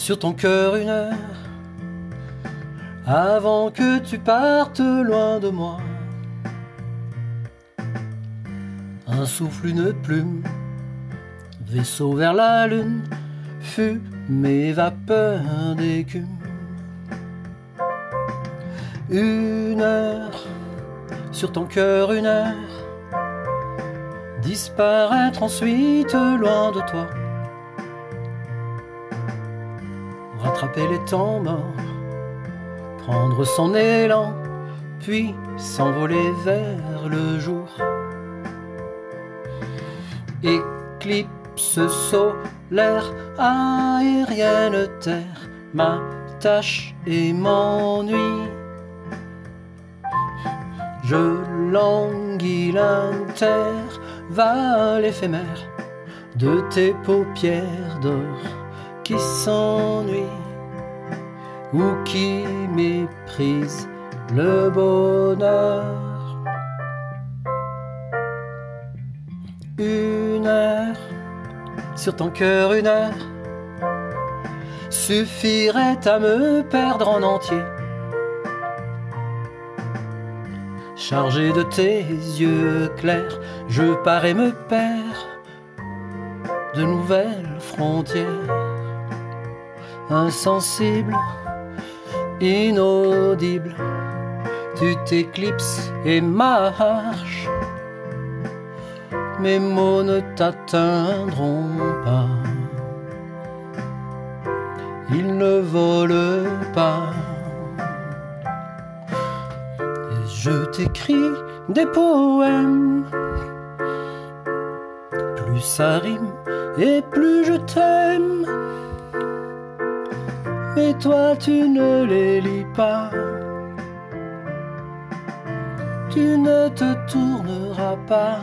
sur ton cœur une heure, avant que tu partes loin de moi. Un souffle, une plume, vaisseau vers la lune, fumée, vapeur d'écume. Une heure, sur ton cœur une heure, disparaître ensuite loin de toi. Rattraper les temps morts, prendre son élan, puis s'envoler vers le jour. Éclipse solaire, aérienne terre, ma tâche et m'ennuie. Je languis l'intervalle éphémère de tes paupières d'or qui s'ennuient ou qui méprisent le bonheur. Une heure, sur ton cœur une heure, suffirait à me perdre en entier. Chargé de tes yeux clairs, je pars et me perds de nouvelles frontières. Insensible, inaudible, tu t'éclipses et marches. Mes mots ne t'atteindront pas, ils ne volent pas. Et je t'écris des poèmes, plus ça rime et plus je t'aime. Mais toi tu ne les lis pas, tu ne te tourneras pas.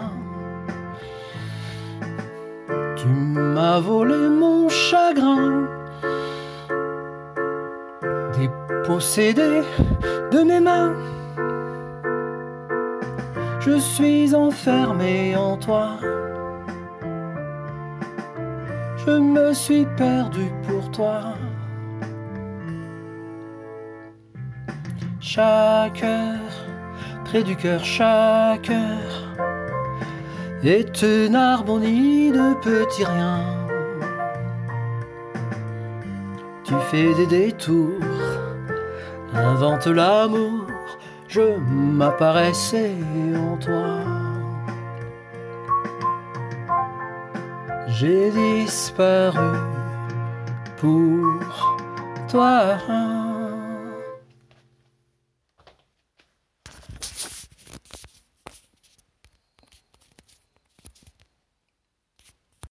Tu m'as volé mon chagrin, dépossédé de mes mains. Je suis enfermé en toi, je me suis perdu pour toi. Chaque heure, près du cœur, chaque heure est une harmonie de petits riens. Tu fais des détours, invente l'amour, je m'apparaissais en toi. J'ai disparu pour toi.